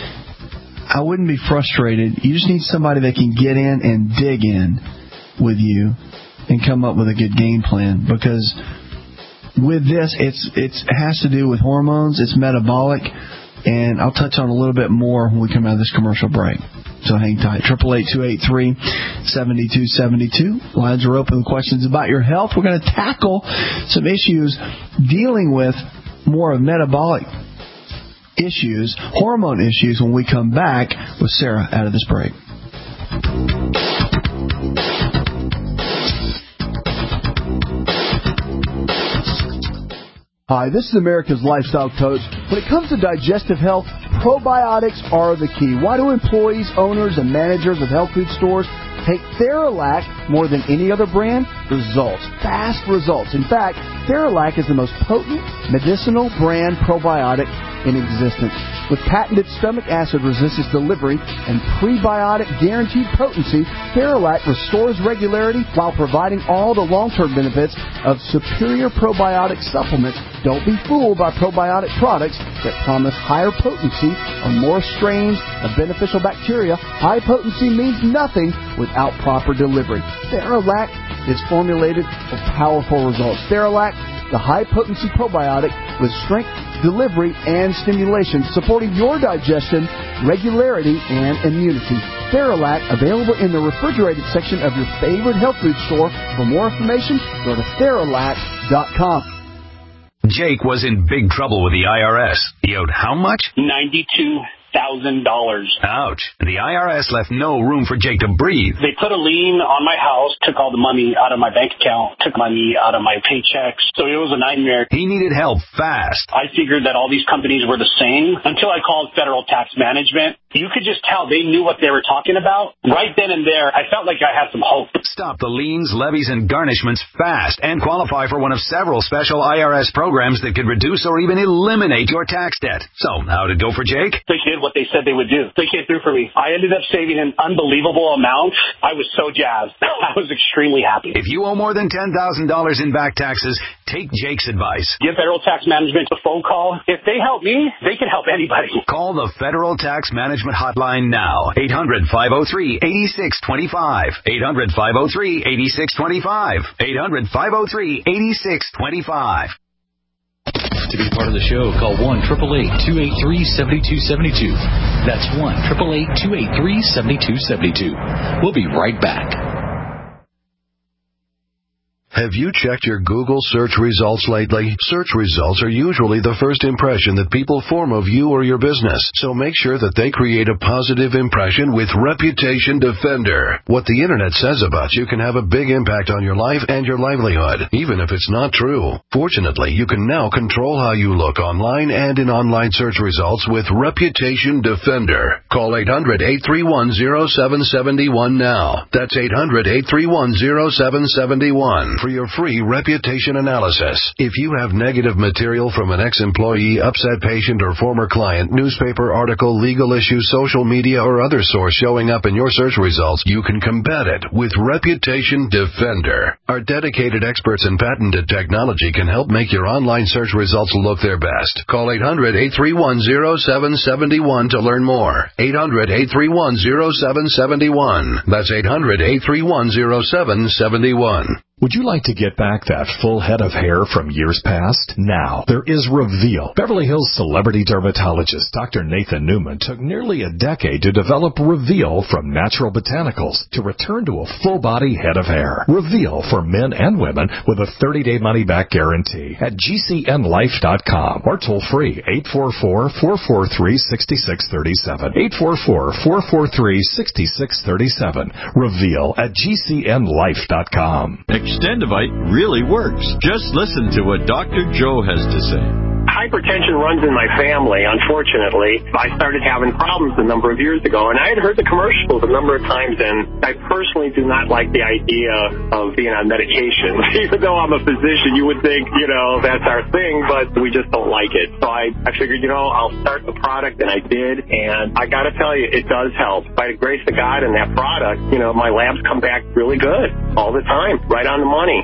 I wouldn't be frustrated. You just need somebody that can get in and dig in with you and come up with a good game plan, because with this, it's it's it has to do with hormones. It's metabolic, and I'll touch on a little bit more when we come out of this commercial break. So hang tight. Triple eight two eight three seventy two seventy two. Lines are open with questions about your health. We're going to tackle some issues dealing with more of metabolic issues, hormone issues, when we come back with Sarah out of this break. Hi, this is America's Lifestyle Coach. When it comes to digestive health, probiotics are the key. Why do employees, owners, and managers of health food stores take Theralac more than any other brand? Results. Fast results. In fact, Theralac is the most potent medicinal brand probiotic in existence. With patented stomach acid resistance delivery and prebiotic guaranteed potency, Theralac restores regularity while providing all the long-term benefits of superior probiotic supplements. Don't be fooled by probiotic products that promise higher potency or more strains of beneficial bacteria. High potency means nothing without proper delivery. Theralac is formulated for powerful results. Theralac, the high-potency probiotic with strength, delivery, and stimulation, supporting your digestion, regularity, and immunity. Theralac, available in the refrigerated section of your favorite health food store. For more information, go to Theralac dot com. Jake was in big trouble with the I R S. He owed how much? ninety-two thousand dollars. Ouch. The I R S left no room for Jake to breathe. They put a lien on my house, took all the money out of my bank account, took money out of my paychecks. So it was a nightmare. He needed help fast. I figured that all these companies were the same until I called Federal Tax Management. You could just tell they knew what they were talking about. Right then and there, I felt like I had some hope. Stop the liens, levies, and garnishments fast and qualify for one of several special I R S programs that could reduce or even eliminate your tax debt. So, how'd it go for Jake? They did what they said they would do. They came through for me. I ended up saving an unbelievable amount. I was so jazzed. I was extremely happy. If you owe more than ten thousand dollars in back taxes, take Jake's advice. Give Federal Tax Management a phone call. If they help me, they can help anybody. Call the Federal Tax Management Hotline now. eight hundred, five oh three, eight six two five. eight hundred, five oh three, eight six two five. eight hundred, five oh three, eight six two five. To be part of the show, call one eight eight eight, two eight three, seven two seven two. That's one eight eight eight, two eight three, seven two seven two. We'll be right back. Have you checked your Google search results lately? Search results are usually the first impression that people form of you or your business, so make sure that they create a positive impression with Reputation Defender. What the Internet says about you can have a big impact on your life and your livelihood, even if it's not true. Fortunately, you can now control how you look online and in online search results with Reputation Defender. Call eight hundred, eight three one, oh seven seven one now. That's eight hundred, eight three one, oh seven seven one. For your free reputation analysis. If you have negative material from an ex-employee, upset patient, or former client, newspaper article, legal issue, social media, or other source showing up in your search results, you can combat it with Reputation Defender. Our dedicated experts in patented technology can help make your online search results look their best. Call eight hundred, eight three one, oh seven seven one to learn more. eight hundred, eight three one, oh seven seven one. That's eight hundred, eight three one, oh seven seven one. Would you like to get back that full head of hair from years past? Now, there is Reveal. Beverly Hills celebrity dermatologist Doctor Nathan Newman took nearly a decade to develop Reveal from natural botanicals to return to a full-body head of hair. Reveal for men and women with a thirty-day money-back guarantee at G C N life dot com or toll-free eight four four, four four three, six six three seven. eight four four, four four three, six six three seven. Reveal at G C N life dot com. Extendivite really works. Just listen to what Doctor Joe has to say. Hypertension runs in my family, unfortunately. I started having problems a number of years ago, and I had heard the commercials a number of times, and I personally do not like the idea of being on medication. Even though I'm a physician, you would think, you know, that's our thing, but we just don't like it. So I, I figured, you know, I'll start the product, and I did, and I got to tell you, it does help. By the grace of God and that product, you know, my labs come back really good all the time, right on the money.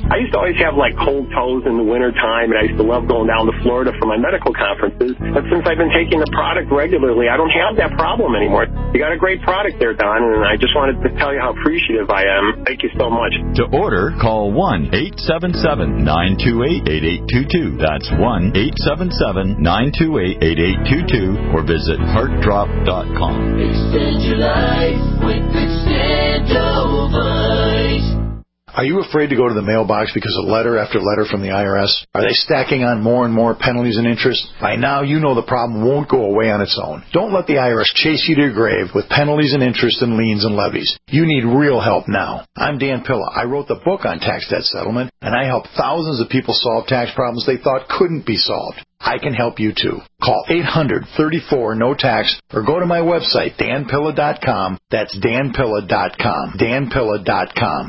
I used to always have like cold toes in the wintertime, and I used to love going down to Florida for my medical conferences. But since I've been taking the product regularly, I don't have that problem anymore. You got a great product there, Don, and I just wanted to tell you how appreciative I am. Thank you so much. To order, call one eight seven seven, nine two eight, eight eight two two. That's one eight seven seven, nine two eight, eight eight two two, or visit heart drop dot com. Extend your life with Extendovite. Are you afraid to go to the mailbox because of letter after letter from the I R S? Are they stacking on more and more penalties and interest? By now, you know the problem won't go away on its own. Don't let the I R S chase you to your grave with penalties and interest and liens and levies. You need real help now. I'm Dan Pilla. I wrote the book on tax debt settlement, and I help thousands of people solve tax problems they thought couldn't be solved. I can help you too. Call eight hundred, thirty-four, no tax or go to my website, dan pilla dot com. That's dan pilla dot com. dan pilla dot com.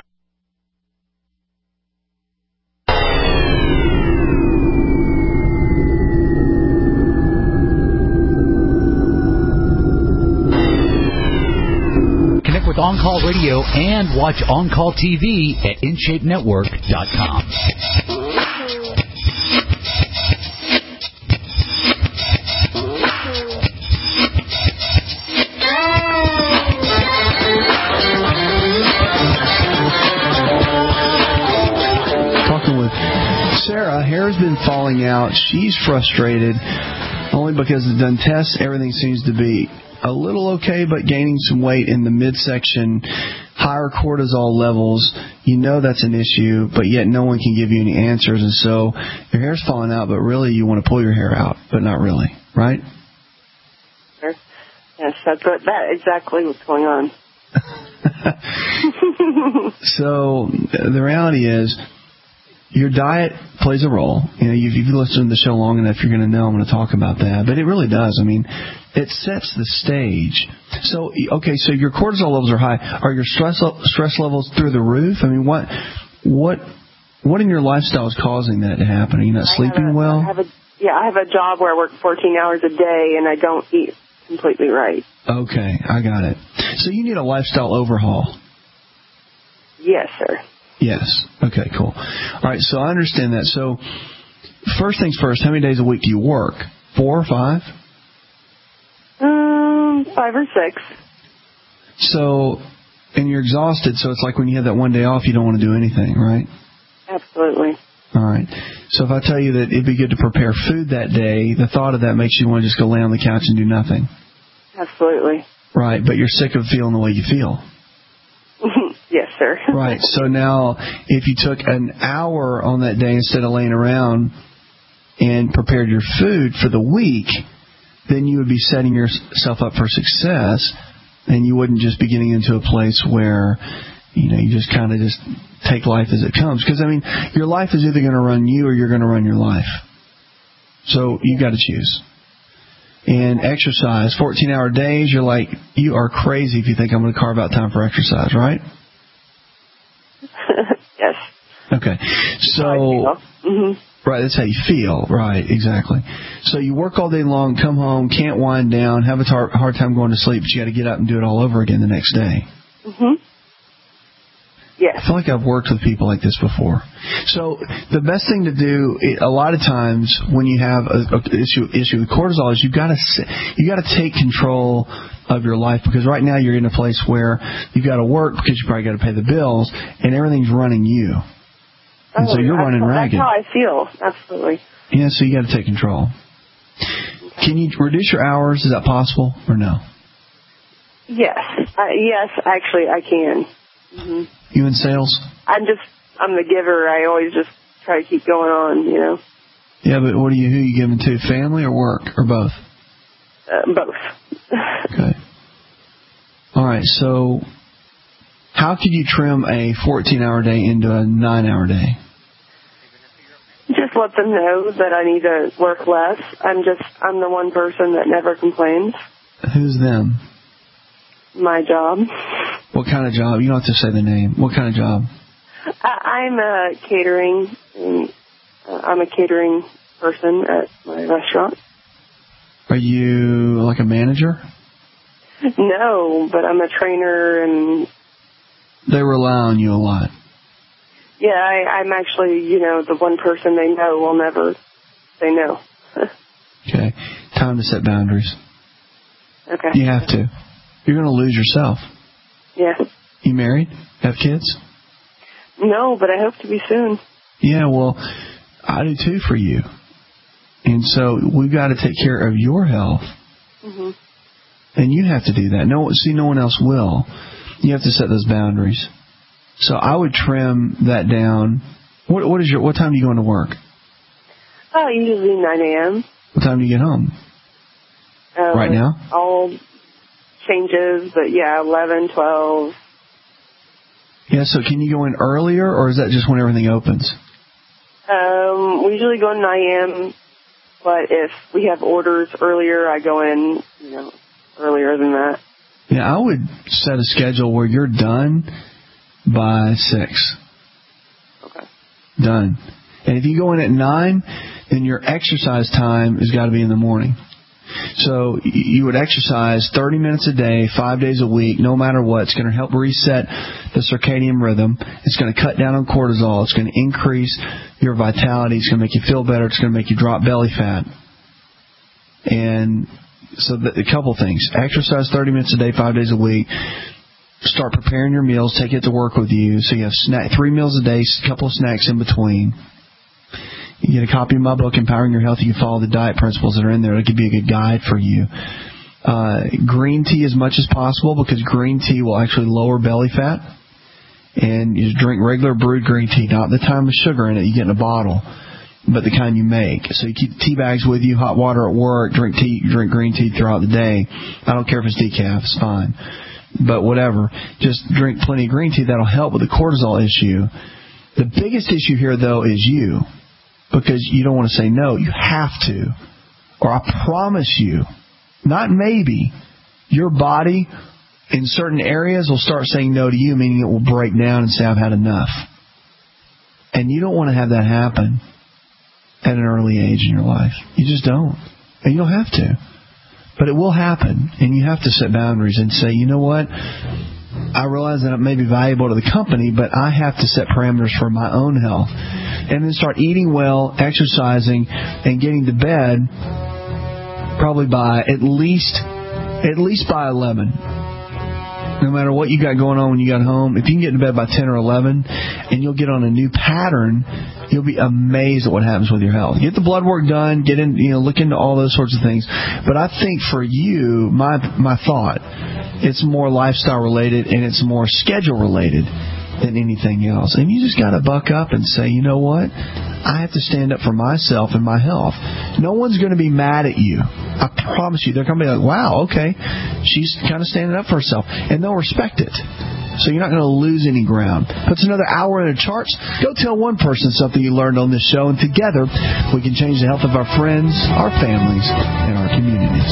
Connect with On Call Radio and watch On Call T V at in shape network dot com. Talking with Sarah, hair's been falling out. She's frustrated only because it's done tests. Everything seems to be a little okay, but gaining some weight in the midsection, higher cortisol levels. You know that's an issue, but yet no one can give you any answers. And so your hair's falling out, but really you want to pull your hair out, but not really, right? Yes, that's what, that exactly what's going on. So the reality is, your diet plays a role. You know, if you've listened to the show long enough, you're going to know I'm going to talk about that. But it really does. I mean, it sets the stage. So, okay, so your cortisol levels are high. Are your stress stress levels through the roof? I mean, what what what in your lifestyle is causing that to happen? Are you not I sleeping a, well? I have a, yeah, I have a job where I work fourteen hours a day, and I don't eat completely right. Okay, I got it. So you need a lifestyle overhaul. Yes, sir. Yes. Okay, cool. All right, so I understand that. So first things first, how many days a week do you work? Four or five? Um, five or six. So, and you're exhausted, so it's like when you have that one day off, you don't want to do anything, right? Absolutely. All right. So if I tell you that it'd be good to prepare food that day, the thought of that makes you want to just go lay on the couch and do nothing. Absolutely. Right, but you're sick of feeling the way you feel. Yes, sir. Right. So now, if you took an hour on that day instead of laying around and prepared your food for the week, then you would be setting yourself up for success, and you wouldn't just be getting into a place where, you know, you just kind of just take life as it comes. Because, I mean, your life is either going to run you or you're going to run your life. So you got to choose. And exercise, fourteen-hour days, you're like, you are crazy if you think I'm going to carve out time for exercise, right? Yes. Okay. So, mm-hmm. Right, that's how you feel. Right, exactly. So you work all day long, come home, can't wind down, have a tar- hard time going to sleep, but you got to get up and do it all over again the next day. Mm-hmm. Yes. I feel like I've worked with people like this before. So the best thing to do, a lot of times when you have a, a issue issue with cortisol, is you've got to you got to take control of your life, because right now you're in a place where you've got to work because you probably got to pay the bills, and everything's running you. And oh, so you're running ragged. That's how I feel. Absolutely. Yeah, so you got to take control. Okay. Can you reduce your hours? Is that possible or no? Yes. Uh, yes, actually, I can. Mm-hmm. You in sales? I'm just, I'm the giver. I always just try to keep going on, you know. Yeah, but what are you, who are you giving to? Family or work or both? Uh, both. Okay. All right, so how could you trim a fourteen-hour day into a nine-hour day? Just let them know that I need to work less. I'm just, I'm the one person that never complains. Who's them? My job. What kind of job? You don't have to say the name. What kind of job? I, I'm a catering. Uh, I'm a catering person at my restaurant. Are you like a manager? No, but I'm a trainer, and they rely on you a lot. Yeah, I, I'm actually, you know, the one person they know will never say no. Okay. Time to set boundaries. Okay. You have to. You're going to lose yourself. Yeah. You married? Have kids? No, but I hope to be soon. Yeah, well, I do too for you. And so we've got to take care of your health. Mm-hmm. And you have to do that. No, see, no one else will. You have to set those boundaries. So I would trim that down. What, what is your? What time do you go into work? Oh, usually nine a.m. What time do you get home? Uh, right now? All changes, but yeah, eleven, twelve. Yeah, so can you go in earlier, or is that just when everything opens? Um, we usually go in nine a.m., but if we have orders earlier, I go in, you know, earlier than that. Yeah, I would set a schedule where you're done by six. Okay. Done. And if you go in at nine, then your exercise time has got to be in the morning. So you would exercise thirty minutes a day, five days a week, no matter what. It's going to help reset the circadian rhythm. It's going to cut down on cortisol. It's going to increase your vitality. It's going to make you feel better. It's going to make you drop belly fat. And so the, a couple things. Exercise thirty minutes a day, five days a week. Start preparing your meals. Take it to work with you. So you have snack, three meals a day, a couple of snacks in between. You get a copy of my book, Empowering Your Health. You can follow the diet principles that are in there. It could be a good guide for you. Uh, green tea as much as possible, because green tea will actually lower belly fat. And you just drink regular brewed green tea, not the kind with sugar in it you get in a bottle, but the kind you make. So you keep tea bags with you, hot water at work, drink tea, drink green tea throughout the day. I don't care if it's decaf, it's fine. But whatever, just drink plenty of green tea. That'll help with the cortisol issue. The biggest issue here, though, is you. Because you don't want to say no. You have to. Or I promise you, not maybe, your body in certain areas will start saying no to you, meaning it will break down and say, I've had enough. And you don't want to have that happen at an early age in your life. You just don't. And you don't have to. But it will happen. And you have to set boundaries and say, you know what? I realize that it may be valuable to the company, but I have to set parameters for my own health. And then start eating well, exercising, and getting to bed probably by at least at least by eleven. No matter what you got going on when you got home, if you can get to bed by ten or eleven, and you'll get on a new pattern, you'll be amazed at what happens with your health. Get the blood work done, get in, you know, look into all those sorts of things. But I think for you, my my thought, it's more lifestyle related and it's more schedule related than anything else. And you just got to buck up and say, you know what? I have to stand up for myself and my health. No one's going to be mad at you. I promise you. They're going to be like, wow, okay, she's kind of standing up for herself. And they'll respect it. So you're not going to lose any ground. Puts another hour in the charts. Go tell one person something you learned on this show, and together we can change the health of our friends, our families, and our communities.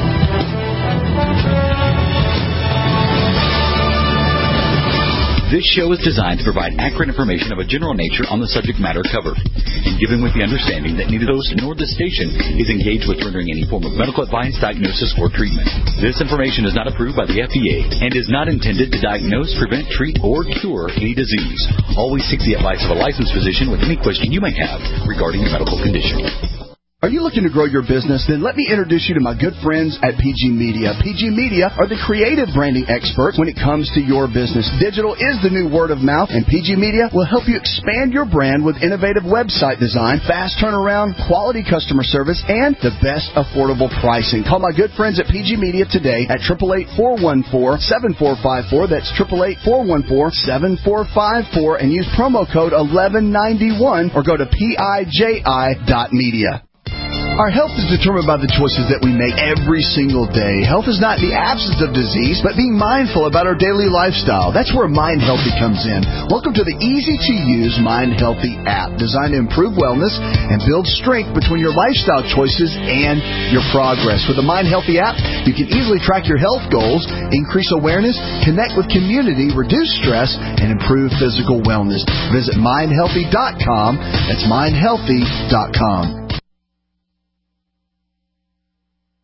This show is designed to provide accurate information of a general nature on the subject matter covered, and given with the understanding that neither the host nor the station is engaged with rendering any form of medical advice, diagnosis, or treatment. This information is not approved by the F D A and is not intended to diagnose, prevent, treat, or cure any disease. Always seek the advice of a licensed physician with any question you may have regarding your medical condition. Are you looking to grow your business? Then let me introduce you to my good friends at P G Media. P G Media are the creative branding experts when it comes to your business. Digital is the new word of mouth, and P G Media will help you expand your brand with innovative website design, fast turnaround, quality customer service, and the best affordable pricing. Call my good friends at P G Media today at eight eight eight, four one four, seven four five four. That's eight eight eight, four one four, seven four five four, and use promo code eleven ninety-one or go to piji dot media. Our health is determined by the choices that we make every single day. Health is not the absence of disease, but being mindful about our daily lifestyle. That's where Mind Healthy comes in. Welcome to the easy-to-use Mind Healthy app, designed to improve wellness and build strength between your lifestyle choices and your progress. With the Mind Healthy app, you can easily track your health goals, increase awareness, connect with community, reduce stress, and improve physical wellness. Visit mind healthy dot com. That's mind healthy dot com.